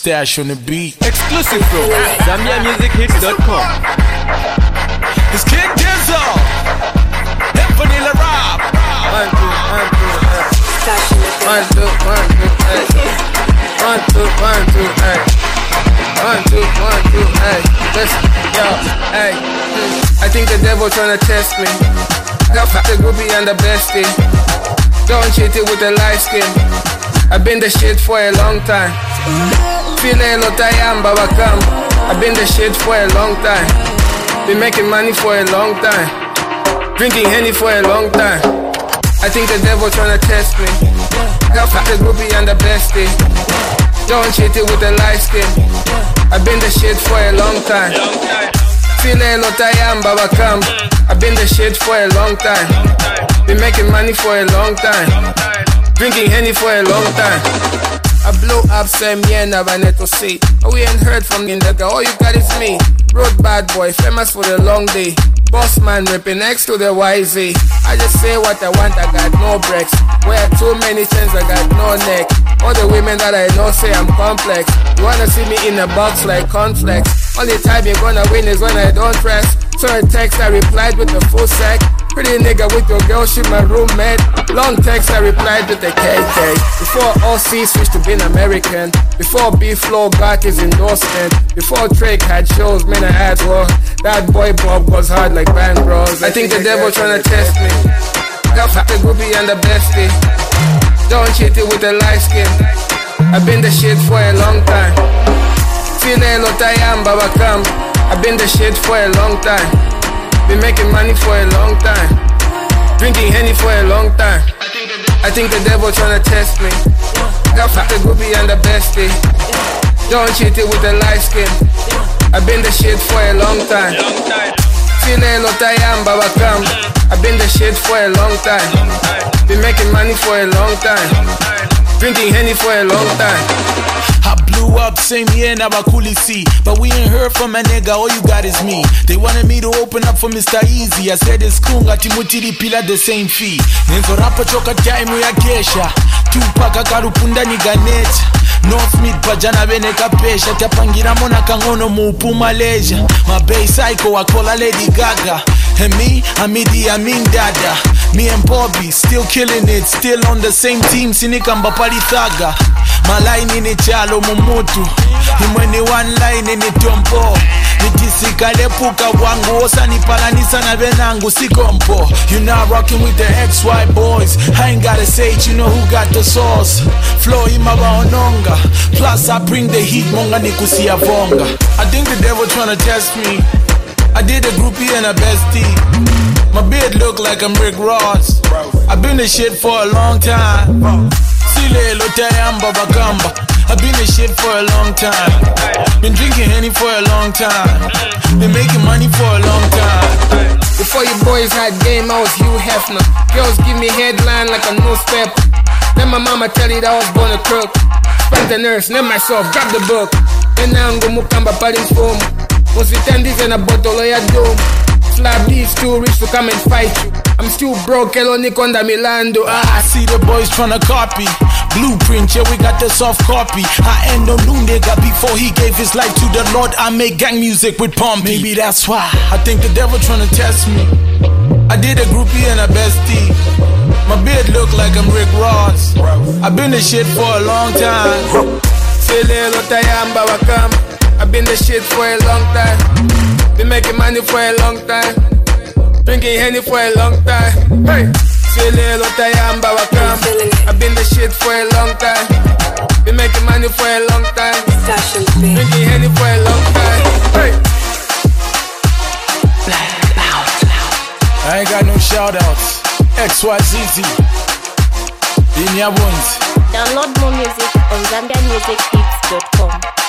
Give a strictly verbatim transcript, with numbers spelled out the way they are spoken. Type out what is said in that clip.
Stash on the beat. Exclusive from Zambia Music Hits dot com. It's King Dizzle and Vanilla Rob. One, two, one, two, hey. One, two, one, two, hey. One, two, one, two, hey. One, two, one, two, hey. Listen, yo, hey. I think the devil tryna test me. Got the groupie and the bestie. Don't cheat it with the light skin. I've been the shit for a long time. Feel a lot I am, Baba come. I've been the shit for a long time. Been making money for a long time. Drinking Henny for a long time. I think the devil tryna test me. Got the groupie and the bestie. Don't cheat it with the light skin. I've been the shit for a long time. Feel a lot I am, Baba come. I've been the shit for a long time. Been making money for a long time. Drinking Henny for a long time. I blew up same year, never need to see. But we ain't heard from the nigga, all you got is me. Road bad boy, famous for the long day. Boss man ripping next to the Y Z. I just say what I want, I got no breaks. Wear too many chains, I got no neck. All the women that I know say I'm complex. You wanna see me in a box like cornflakes. Only time you're gonna win is when I don't rest. So a text I replied with a full sack. Pretty nigga with your girl, she my roommate. Long text I replied with a K K. Before O C switched to being American. Before B-Flow got his endorsement. Before Drake had shows, man I had war. That boy Bob was hard like Band Bros. I think the devil tryna test me. Got the groupie and the bestie. Don't cheat it with the light skin. I've been the shit for a long time. Feel a lot I am, Baba come. I've been the shit for a long time. Been making money for a long time. Drinking Henny for a long time. I think the devil tryna test me. Got the groupie and the bestie. Don't cheat it with the light skin. I've been the shit for a long time. Feel a lot I am, Baba come. I've been the shit for a long time. Been making money for a long time. Drinking Henny for a long time. I blew up same year na bakulisi. But we ain't heard from a nigga, all you got is me. They wanted me to open up for Mister Easy. I said it's cool, ati mutiri pila the same fee. Nenzo rapa choka time ya gesha. Tupac akarupunda ni ganecha. North Mid pajana bene kapesha. Tapangira mona kangono muupu Malaysia. My bass psycho I call a Lady Gaga. And me, I'm Idi Amin Dada. Me and Bobby, still killing it. Still on the same team, sinikamba palithaga. My line in it chalo mumutu. Imweni one line in it tompo. Nitisika puka wangu. Osa nipalanisa na benangu sikompo. You now rocking with the X Y boys. I ain't gotta say it, you know who got the sauce. Flow imawa ononga. Plus I bring the heat, monga nikusia vonga. I think the devil tryna test me. I did a groupie and a bestie. My beard look like I'm Rick Ross. I've been the shit for a long time. Sile lotayamba bakamba. I've been the shit for a long time. Been drinking Henny for a long time. Been making money for a long time. Before you boys had game, I was Hugh Hefner. Girls give me headline like a newspaper. Then my mama tell you that I was born a crook. Spent the nurse, name myself, grab the book. Then I'm go mukamba padding foam. Was with tendies and a bottle of your doom. Slap these too rich to come and fight you. I'm still broke, hello Nikonda Milando. Ah, I see the boys tryna copy. Blueprint, yeah, we got the soft copy. I ain't no new nigga before he gave his life to the Lord. I make gang music with Pompey. Maybe that's why I think the devil tryna test me. I did a groupie and a bestie. My beard look like I'm Rick Ross. I've been the shit for a long time. Feel a lot I am, Baba come. I've been the shit for a long time. Been making money for a long time. Drinking Henny for a long time. Hey, feel a lot I am, Baba come. I've been the shit for a long time. Been making money for a long time. Drinking Henny for a long time. Hey. I ain't got no shout outs. X Y Z Z. In your ones. Download more music on Zambia Music Hits dot com.